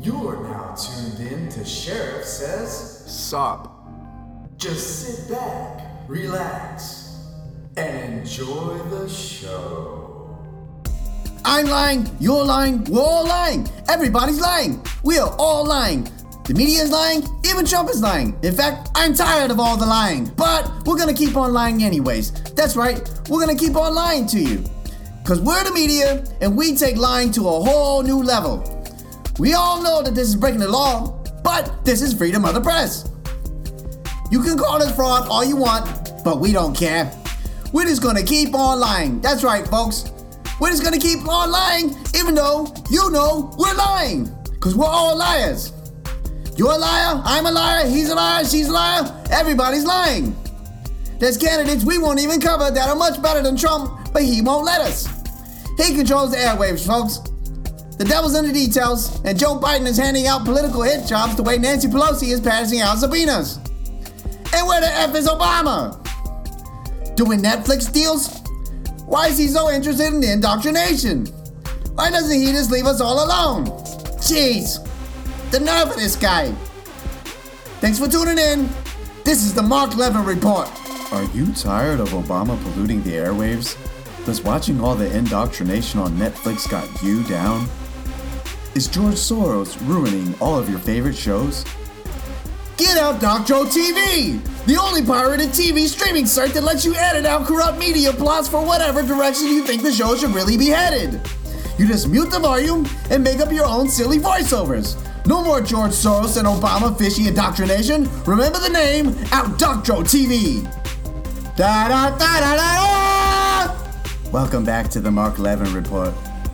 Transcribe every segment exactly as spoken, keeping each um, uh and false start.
You're now tuned in to Sheriff Says Sup. Just sit back, relax, and enjoy the show. I'm lying, you're lying, we're all lying. Everybody's lying. We are all lying. The media is lying, even Trump is lying. In fact, I'm tired of all the lying. But we're gonna keep on lying anyways. That's right, we're gonna keep on lying to you. Cause we're the media, and we take lying to a whole new level. We all know that this is breaking the law, but this is freedom of the press. You can call us fraud all you want, but we don't care. We're just gonna keep on lying. That's right, folks. We're just gonna keep on lying, even though you know we're lying. Cause we're all liars. You're a liar, I'm a liar, he's a liar, she's a liar, everybody's lying. There's candidates we won't even cover that are much better than Trump, but he won't let us. He controls the airwaves, folks. The devil's in the details, and Joe Biden is handing out political hit jobs the way Nancy Pelosi is passing out subpoenas. And where the F is Obama? Doing Netflix deals? Why is he so interested in indoctrination? Why doesn't he just leave us all alone? Jeez, the nerve of this guy. Thanks for tuning in. This is the Mark Levin Report. Are you tired of Obama polluting the airwaves? Does watching all the indoctrination on Netflix got you down? Is George Soros ruining all of your favorite shows? Get out Doctro T V, the only pirated T V streaming site that lets you edit out corrupt media plots for whatever direction you think the show should really be headed. You just mute the volume and make up your own silly voiceovers. No more George Soros and Obama fishy indoctrination. Remember the name, Out Doctro T V. Da da da da da da! Welcome back to the Mark Levin Report.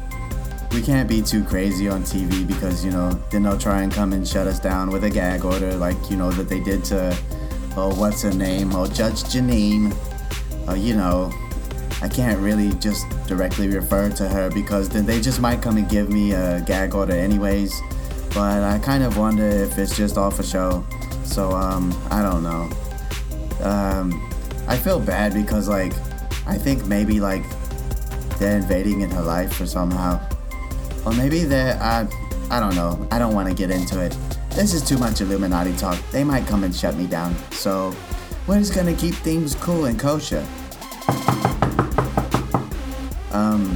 We can't be too crazy on T V because, you know, then they'll try and come and shut us down with a gag order like, you know, that they did to, oh, what's her name? Oh, Judge Jeanine. Oh, you know, I can't really just directly refer to her because then they just might come and give me a gag order anyways. But I kind of wonder if it's just all for show. So, um, I don't know. Um, I feel bad because, like, I think maybe, like, they're invading in her life or somehow. Or maybe they're, I, I don't know. I don't want to get into it. This is too much Illuminati talk. They might come and shut me down. So, we're just gonna keep things cool and kosher. Um,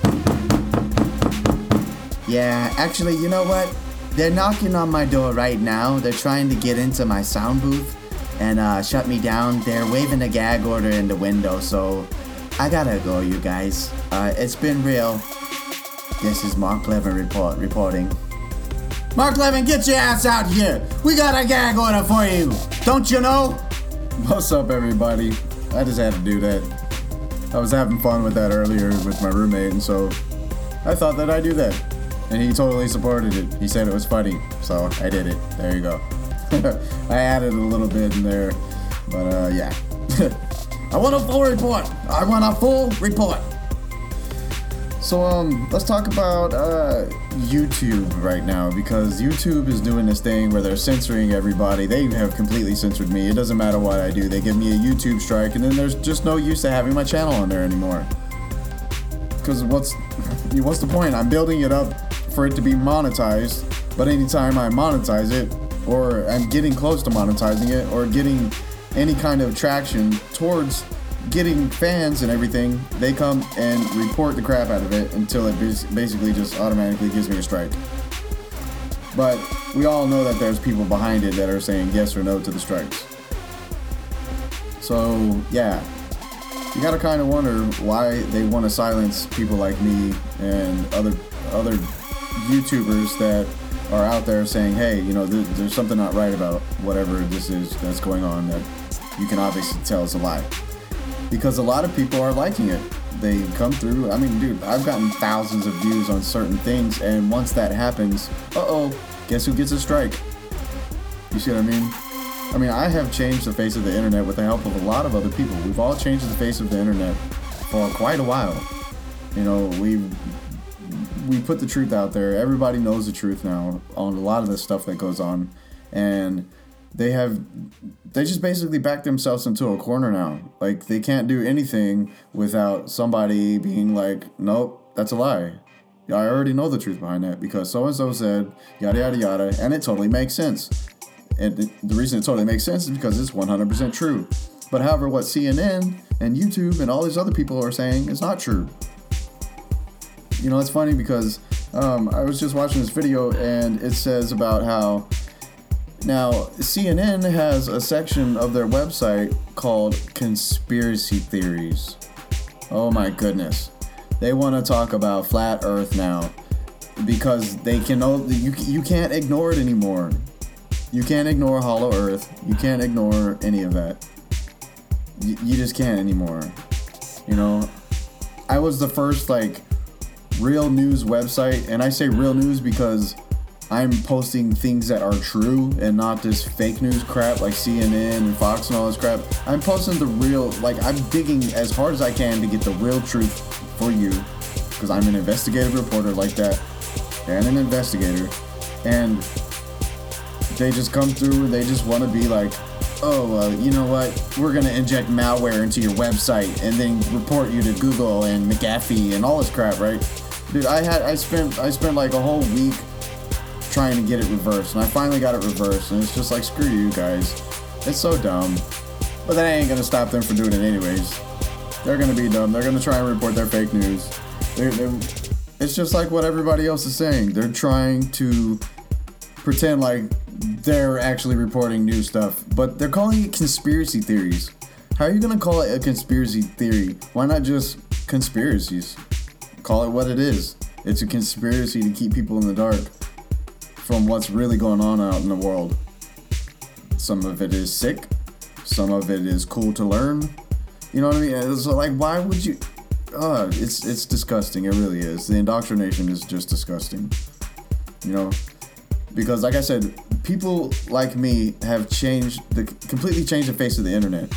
yeah, actually, you know what? They're knocking on my door right now. They're trying to get into my sound booth and uh, shut me down. They're waving a gag order in the window, so I gotta go, you guys. Uh, it's been real. This is Mark Levin report reporting. Mark Levin, get your ass out here. We got a gag order for you. Don't you know? What's up, everybody? I just had to do that. I was having fun with that earlier with my roommate, and so I thought that I'd do that. And he totally supported it. He said it was funny, so I did it. There you go. I added a little bit in there, but uh, yeah. I want a full report. I want a full report. So um, let's talk about uh, YouTube right now, because YouTube is doing this thing where they're censoring everybody. They have completely censored me. It doesn't matter what I do. They give me a YouTube strike, and then there's just no use to having my channel on there anymore. Because what's what's the point? I'm building it up for it to be monetized, but anytime I monetize it, or I'm getting close to monetizing it, or getting any kind of traction towards getting fans and everything, they come and report the crap out of it until it basically just automatically gives me a strike. But we all know that there's people behind it that are saying yes or no to the strikes. So yeah, you gotta kind of wonder why they want to silence people like me and other other YouTubers that are out there saying, hey, you know, th- there's something not right about whatever this is that's going on that you can obviously tell is a lie. Because a lot of people are liking it. They come through. I mean, dude, I've gotten thousands of views on certain things, and once that happens, uh-oh, guess who gets a strike? You see what I mean? I mean, I have changed the face of the internet with the help of a lot of other people. We've all changed the face of the internet for quite a while. You know, we we put the truth out there. Everybody knows the truth now on a lot of the stuff that goes on, and they have they just basically back themselves into a corner now. Like, they can't do anything without somebody being like, nope, that's a lie. I already know the truth behind that because so-and-so said yada, yada, yada, and it totally makes sense. And the reason it totally makes sense is because it's one hundred percent true. But however, what C N N and YouTube and all these other people are saying is not true. You know, it's funny because um, I was just watching this video and it says about how now C N N has a section of their website called conspiracy theories. Oh my goodness. They want to talk about flat earth now because they can no, you, you can't ignore it anymore. You can't ignore hollow earth. You can't ignore any of that. You, you just can't anymore. You know, I was the first like real news website, and I say real news because I'm posting things that are true and not this fake news crap like C N N and Fox and all this crap. I'm posting the real, like I'm digging as hard as I can to get the real truth for you because I'm an investigative reporter like that and an investigator, and they just come through and they just want to be like, oh, uh, you know what, we're going to inject malware into your website and then report you to Google and McAfee and all this crap, right? Dude, I had I spent I spent like a whole week trying to get it reversed, and I finally got it reversed, and it's just like, screw you guys. It's so dumb. But that ain't gonna stop them from doing it anyways. They're gonna be dumb. They're gonna try and report their fake news. They're, they're, it's just like what everybody else is saying. They're trying to pretend like they're actually reporting new stuff, but they're calling it conspiracy theories. How are you gonna call it a conspiracy theory? Why not just conspiracies? Call it what it is. It's a conspiracy to keep people in the dark from what's really going on out in the world. Some of it is sick. Some of it is cool to learn. You know what I mean? It's like, why would you? Uh, it's it's disgusting. It really is. The indoctrination is just disgusting. You know, because like I said, people like me have changed the completely changed the face of the internet.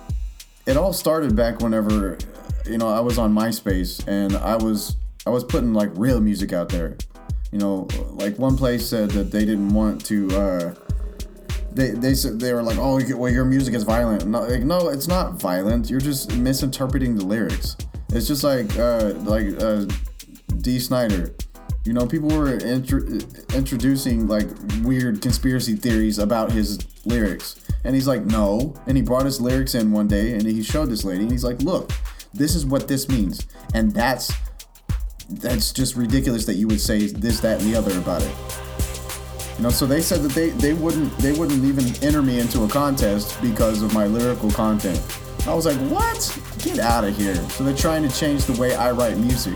It all started back whenever, you know, I was on MySpace and I was I was putting like real music out there. You know, like one place said that they didn't want to. Uh, They they said they were like, oh, well, your music is violent. No, like, no, it's not violent. You're just misinterpreting the lyrics. It's just like uh, like uh, D. Snyder. You know, people were intro- introducing like weird conspiracy theories about his lyrics, and he's like, no. And he brought his lyrics in one day, and he showed this lady, and he's like, look, this is what this means, and that's that's just ridiculous that you would say this, that, and the other about it. You know, so they said that they, they wouldn't they wouldn't even enter me into a contest because of my lyrical content. I was like, what? Get out of here. So they're trying to change the way I write music.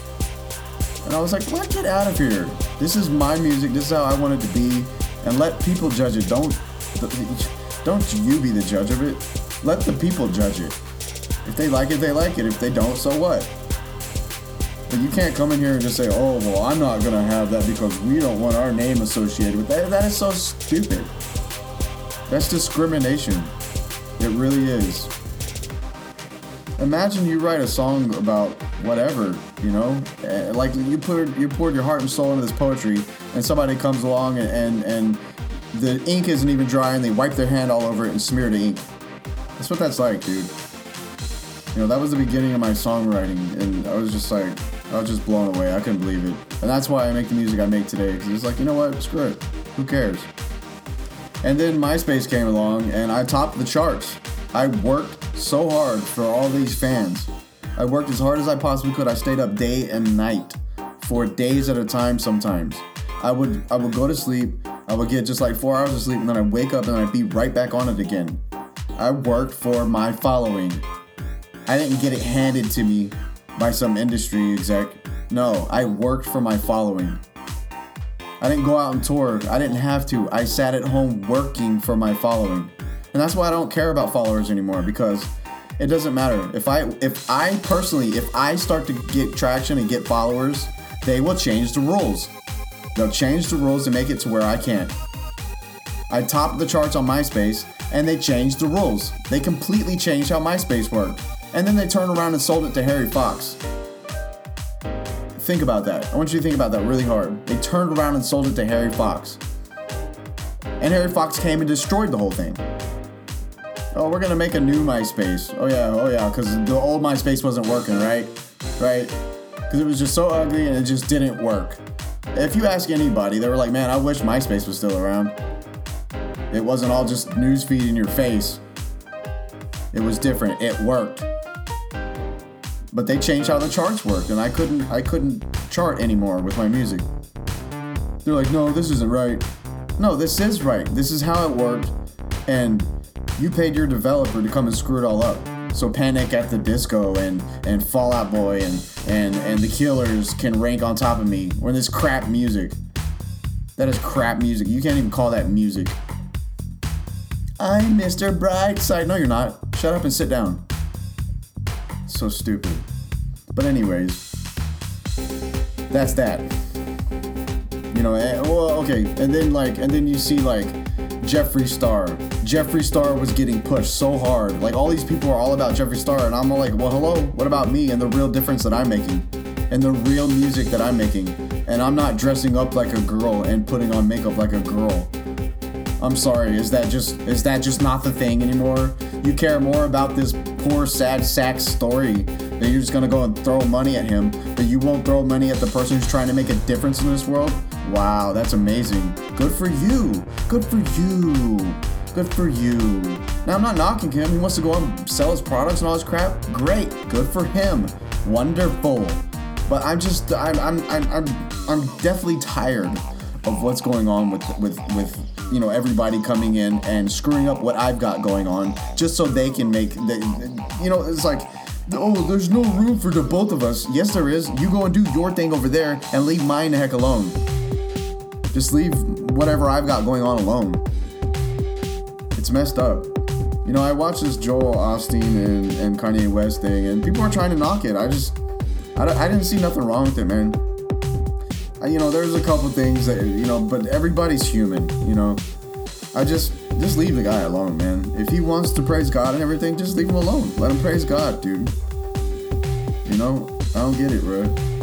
And I was like, what? Get out of here. This is my music. This is how I want it to be. And let people judge it. Don't, don't you be the judge of it. Let the people judge it. If they like it, they like it. If they don't, so what? But you can't come in here and just say, oh, well, I'm not going to have that because we don't want our name associated with that. That is so stupid. That's discrimination. It really is. Imagine you write a song about whatever, you know? Like you put you poured your heart and soul into this poetry, and somebody comes along and, and, and the ink isn't even dry and they wipe their hand all over it and smear the ink. That's what that's like, dude. You know, that was the beginning of my songwriting, and I was just like, I was just blown away. I couldn't believe it. And that's why I make the music I make today, because it's like, you know what? Screw it. Who cares? And then MySpace came along, and I topped the charts. I worked so hard for all these fans. I worked as hard as I possibly could. I stayed up day and night for days at a time sometimes. I would I would go to sleep. I would get just like four hours of sleep, and then I'd wake up, and I'd be right back on it again. I worked for my following. I didn't get it handed to me by some industry exec. No, I worked for my following. I didn't go out and tour. I didn't have to. I sat at home working for my following. And that's why I don't care about followers anymore, because it doesn't matter. If I if I personally, if I start to get traction and get followers, they will change the rules. They'll change the rules and make it to where I can't. I topped the charts on MySpace, and they changed the rules. They completely changed how MySpace worked. And then they turned around and sold it to Harry Fox. Think about that. I want you to think about that really hard. They turned around and sold it to Harry Fox. And Harry Fox came and destroyed the whole thing. Oh, we're going to make a new MySpace. Oh, yeah, oh, yeah, because the old MySpace wasn't working, right? Right? because it was just so ugly and it just didn't work. If you ask anybody, they were like, man, I wish MySpace was still around. It wasn't all just newsfeed in your face. It was different. It worked. But they changed how the charts worked, and I couldn't I couldn't chart anymore with my music. They're like, no, this isn't right. No, this is right. This is how it worked, and you paid your developer to come and screw it all up. So Panic at the Disco and, and Fall Out Boy and, and, and The Killers can rank on top of me. When this crap music. That is crap music. You can't even call that music. I'm Mister Brightside. No, you're not. Shut up and sit down. So stupid. But anyways, that's that. You know, well, okay, and then like, and then you see like Jeffree Star. Jeffree Star was getting pushed so hard. Like all these people are all about Jeffree Star, and I'm all like, well, hello, what about me and the real difference that I'm making, and the real music that I'm making, and I'm not dressing up like a girl and putting on makeup like a girl. I'm sorry, is that just is that just not the thing anymore? You care more about this poor sad sack story that you're just gonna go and throw money at him, but you won't throw money at the person who's trying to make a difference in this world? Wow, that's amazing. Good for you. Good for you. Good for you. Now, I'm not knocking him. He wants to go and sell his products and all this crap. Great. Good for him. Wonderful. But I'm just, I'm, I'm, I'm, I'm, I'm definitely tired of what's going on with, with, with, you know, everybody coming in and screwing up what I've got going on just so they can make, the, you know, it's like, oh, there's no room for the both of us. Yes, there is. You go and do your thing over there and leave mine the heck alone. Just leave whatever I've got going on alone. It's messed up. You know, I watched this Joel Osteen and, and Kanye West thing, and people are trying to knock it. I just, I, I didn't see nothing wrong with it, man. I, you know, there's a couple things that, you know, but everybody's human, you know. I just, just leave the guy alone, man. If he wants to praise God and everything, just leave him alone. Let him praise God, dude. You know, I don't get it, bro.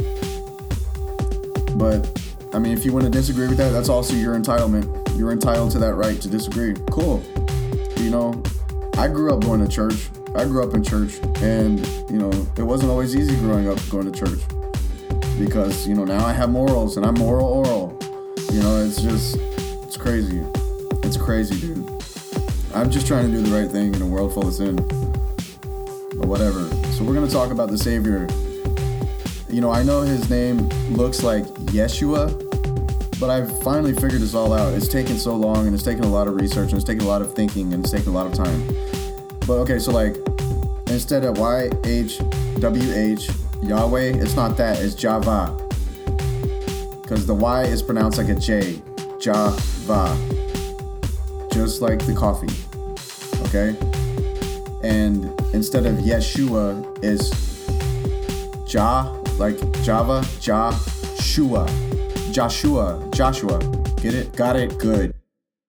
But, I mean, if you want to disagree with that, that's also your entitlement. You're entitled to that right to disagree. Cool. You know, I grew up going to church. I grew up in church, and, you know, it wasn't always easy growing up going to church. Because, you know, now I have morals, and I'm moral oral. You know, it's just, it's crazy. It's crazy, dude. I'm just trying to do the right thing in a world full of sin. But whatever. So we're going to talk about the Savior. You know, I know his name looks like Yeshua, but I've finally figured this all out. It's taken so long, and it's taken a lot of research, and it's taken a lot of thinking, and it's taken a lot of time. But okay, so like, instead of Y H W H, Yahweh, it's not that, it's Java. Because the Y is pronounced like a J. Java. Just like the coffee. Okay? And instead of Yeshua is Ja, like Java, Joshua. Joshua. Joshua. Get it? Got it? Good.